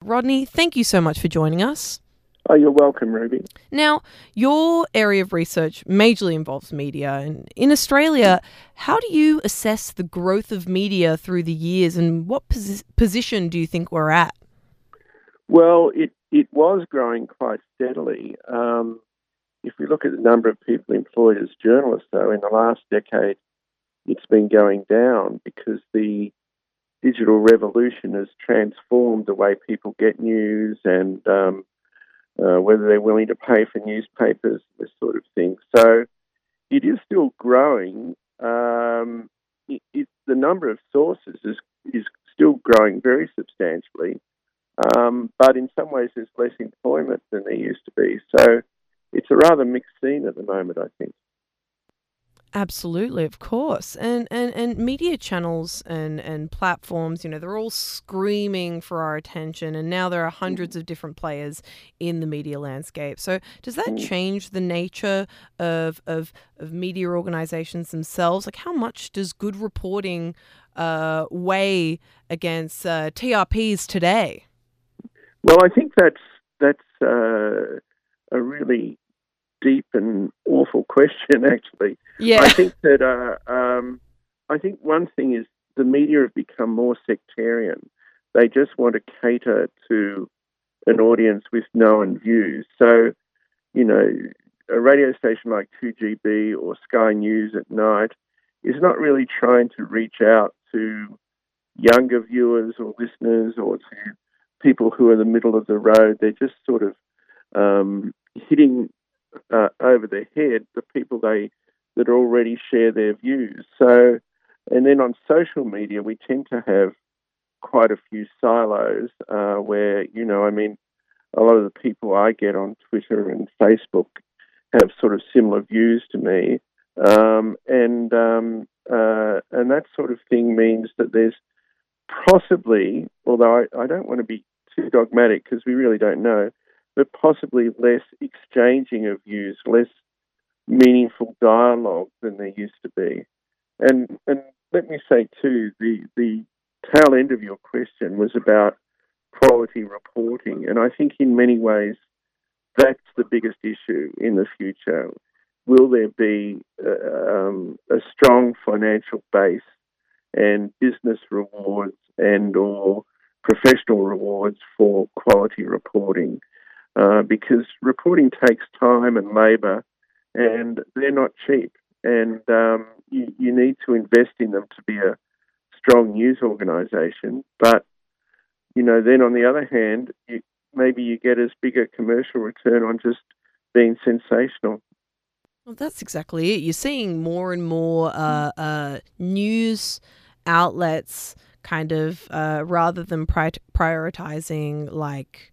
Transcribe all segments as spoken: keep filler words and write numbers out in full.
Rodney, thank you so much for joining us. Oh, you're welcome, Ruby. Now, your area of research majorly involves media. And in Australia, how do you assess the growth of media through the years, and what posi- position do you think we're at? Well, it, it was growing quite steadily. Um, if we look at the number of people employed as journalists, though, in the last decade, it's been going down because the digital revolution has transformed the way people get news and um, uh, whether they're willing to pay for newspapers, this sort of thing. So it is still growing. Um, it, it, the number of sources is, is still growing very substantially, um, but in some ways there's less employment than there used to be. So it's a rather mixed scene at the moment, I think. Absolutely, of course. And, and and media channels and, and platforms, you know, they're all screaming for our attention. And now there are hundreds of different players in the media landscape. So does that change the nature of of, of media organizations themselves? Like, how much does good reporting uh, weigh against uh, T R Ps today? Well, I think that's, that's uh, a really deep and awful question, actually. Yeah. I think that uh, um, I think one thing is the media have become more sectarian. They just want to cater to an audience with known views. So, you know, a radio station like two G B or Sky News at night is not really trying to reach out to younger viewers or listeners or to people who are in the middle of the road. They're just sort of um, hitting Uh, over their head the people they that already share their views. So, and then on social media, we tend to have quite a few silos uh, where, you know, I mean, a lot of the people I get on Twitter and Facebook have sort of similar views to me, um, and um, uh, and that sort of thing means that there's possibly, although I, I don't want to be too dogmatic because we really don't know, but possibly less exchanging of views, less meaningful dialogue than there used to be. And and let me say too, the the tail end of your question was about quality reporting, and I think in many ways that's the biggest issue in the future. Will there be uh, um, a strong financial base and business rewards and or professional rewards for quality reporting? Uh, because reporting takes time and labour, and they're not cheap. And um, you, you need to invest in them to be a strong news organisation. But, you know, then on the other hand, you, maybe you get as big a commercial return on just being sensational. Well, that's exactly it. You're seeing more and more uh, uh, news outlets kind of, uh, rather than pri- prioritising like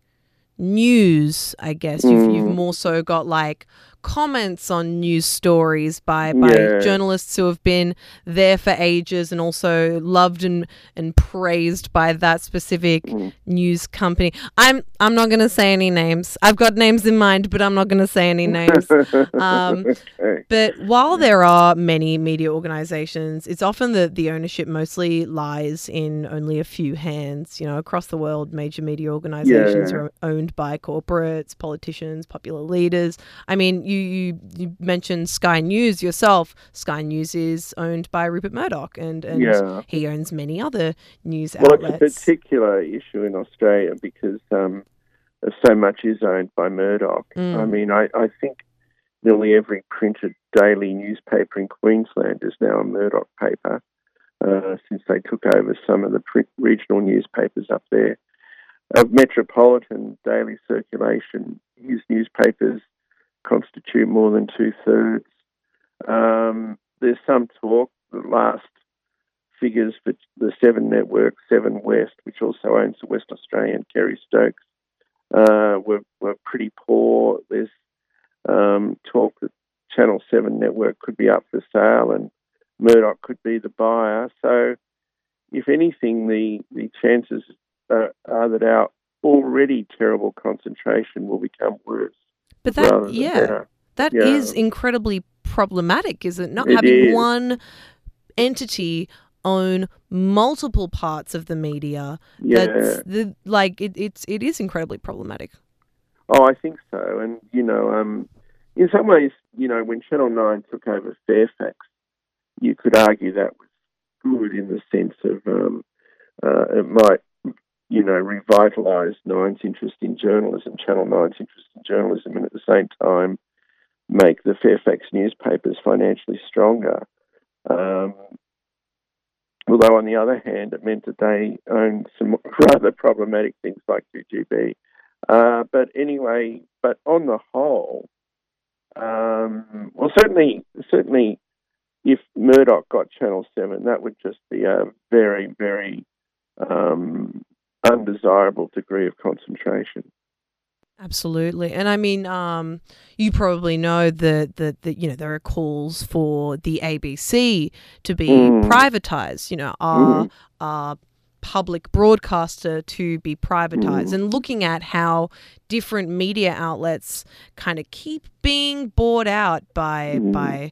news, I guess, Mm. you've, you've more so got like comments on news stories by by Yeah. journalists who have been there for ages and also loved and and praised by that specific Mm. news company. I'm I'm not going to say any names. I've got names in mind, but I'm not going to say any names. Um, Okay. but while there are many media organizations, it's often that the ownership mostly lies in only a few hands. You know, across the world, major media organizations Yeah. are owned by corporates, politicians, popular leaders. I mean, you, you, you mentioned Sky News yourself. Sky News is owned by Rupert Murdoch, and, and Yeah. he owns many other news Well, outlets. it's a particular issue in Australia because um, so much is owned by Murdoch. Mm. I mean, I, I think nearly every printed daily newspaper in Queensland is now a Murdoch paper uh, since they took over some of the print regional newspapers up there. Of metropolitan daily circulation, his newspapers constitute more than two-thirds. Um, there's some talk, the last figures for the Seven Network, Seven West, which also owns the West Australian, Kerry Stokes, uh, were, were pretty poor. There's um, talk that Channel seven Network could be up for sale and Murdoch could be the buyer. So, if anything, the, the chances are, are that our already terrible concentration will become worse. But that, rather than yeah, better. that Yeah. is incredibly problematic, is it? Not It having is. one entity own multiple parts of the media. Yeah. That's the like it, it's it is incredibly problematic. Oh, I think so. And, you know, um, in some ways, you know, when Channel nine took over Fairfax, you could argue that was good in the sense of um, uh, it might, you know, revitalise Nine's interest in journalism, Channel nine's interest in journalism, and at the same time make the Fairfax newspapers financially stronger. Um, although, on the other hand, it meant that they owned some rather problematic things like two G B. Uh, but anyway, but on the whole, um, well, certainly, certainly, if Murdoch got Channel seven, that would just be a very, very um, undesirable degree of concentration. Absolutely. And I mean, um, you probably know that, that, that, you know, there are calls for the A B C to be Mm. privatised, you know, our, Mm. our public broadcaster to be privatised, Mm. and looking at how different media outlets kind of keep being bought out by Mm. by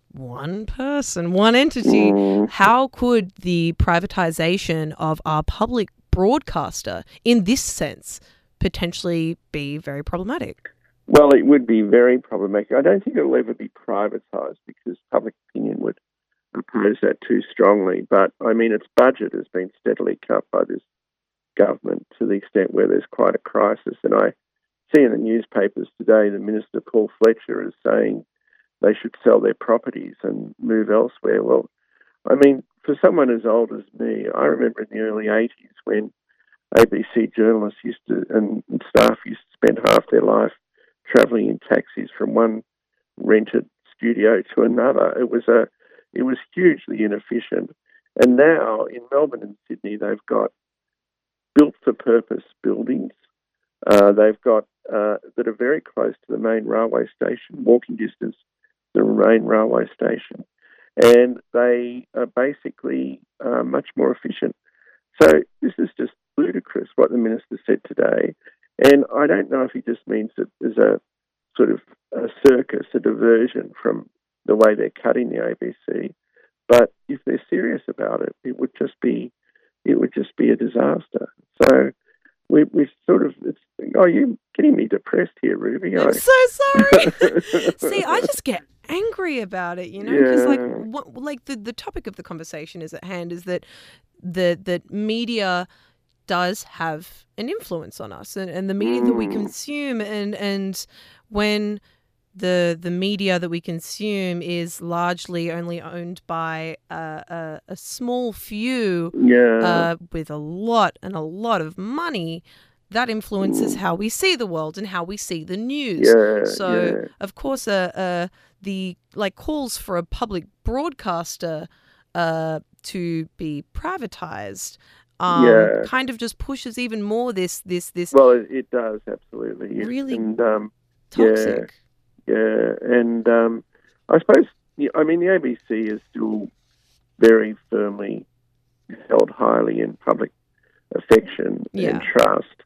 one person, one entity. Mm. How could the privatisation of our public broadcaster in this sense potentially be very problematic? Well, it would be very problematic. I don't think it will ever be privatised because public opinion would oppose that too strongly. But, I mean, its budget has been steadily cut by this government to the extent where there's quite a crisis. And I see in the newspapers today the Minister, Paul Fletcher, is saying they should sell their properties and move elsewhere. Well, I mean, for someone as old as me, I remember in the early eighties when A B C journalists used to, and staff used to spend half their life travelling in taxis from one rented studio to another. It was a, it was hugely inefficient. And now in Melbourne and Sydney, they've got built-for-purpose buildings. Uh, they've got uh, that are very close to the main railway station, walking distance to the main railway station, and they are basically uh, much more efficient. So this is just ludicrous what the minister said today, and I don't know if he just means that there's a sort of a circus, a diversion from the way they're cutting the A B C. But if they're serious about it, it would just be it would just be a disaster. So we we sort of it's oh you're getting me depressed here, Ruby. I'm I... so sorry. See, I just get angry about it, you know, because Yeah. like what, like the, the topic of the conversation is at hand is that the that media does have an influence on us, and, and the media that we Mm. consume, and and when the the media that we consume is largely only owned by a, a, a small few Yeah. uh, with a lot and a lot of money, that influences how we see the world and how we see the news. Yeah, So, yeah. of course, uh, uh, the like calls for a public broadcaster uh, to be privatized um, Yeah. kind of just pushes even more this this this Well, it, it does, absolutely. Yes. really And, um, toxic. yeah, and um, I suppose, yeah, I mean, the A B C is still very firmly held highly in public affection Yeah. and trust.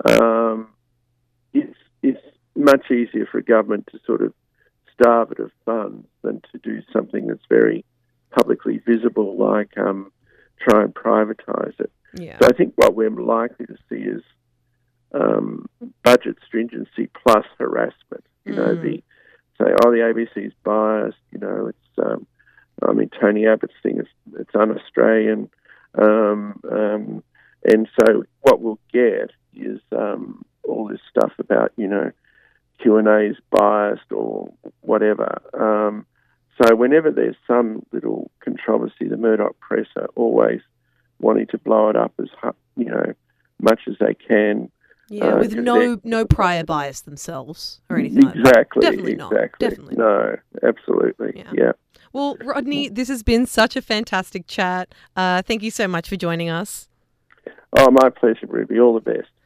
Um, it's it's much easier for a government to sort of starve it of funds than to do something that's very publicly visible, like um, try and privatise it. Yeah. So I think what we're likely to see is um, budget stringency plus harassment. You know, Mm. the say, oh, the A B C is biased. You know, it's um, I mean, Tony Abbott's thing is it's un-Australian, um, um, and so what we'll get is um, all this stuff about you know Q and A's biased or whatever. Um, so whenever there's some little controversy, the Murdoch press are always wanting to blow it up as hu- you know much as they can. Yeah, uh, with 'cause no they're- no prior bias themselves or anything like that. Exactly. Definitely not. Exactly. Definitely not. No, absolutely. Yeah. Yeah. Well, Rodney, this has been such a fantastic chat. Uh, thank you so much for joining us. Oh, my pleasure, Ruby. All the best.